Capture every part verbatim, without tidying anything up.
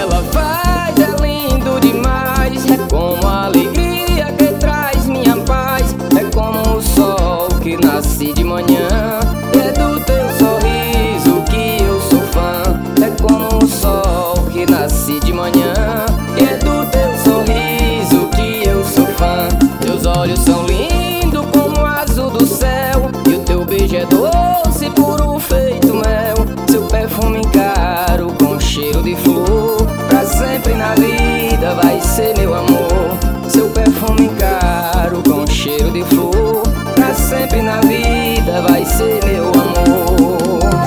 ela faz é lindo demais. É como a alegria que traz minha paz. É como o sol que nasce de manhã. É do teu sorriso que eu sou fã. É como o sol que nasce de manhã. É do teu sorriso que eu sou fã. Teus olhos são lindos como o azul do céu. E o teu beijo é doce, puro, feito mel. Seu perfume caro com cheiro de flor. Pra sempre na vida vai ser meu amor. Seu perfume caro com cheiro de flor. Pra sempre na vida vai ser meu amor.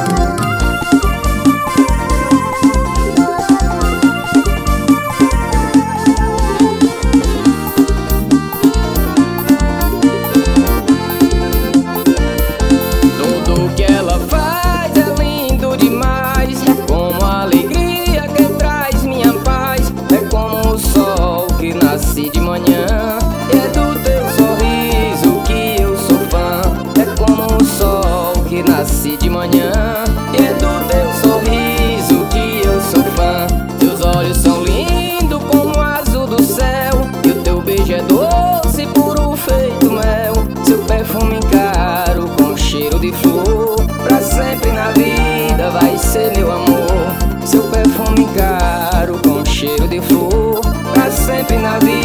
Tudo que ela faz é lindo demais. É como a alegria que traz minha paz. É como o sol que nasce de manhã. É do teu sorriso que eu sou fã. É como o sol que nasce de manhã. É do teu sorriso que eu sou fã. Teus olhos são lindos como o azul do céu. E o teu beijo é doce, puro, feito mel. Seu perfume caro com cheiro de flor. Pra sempre na vida vai ser meu amor. Seu perfume caro com cheiro de flor. Pra sempre na vida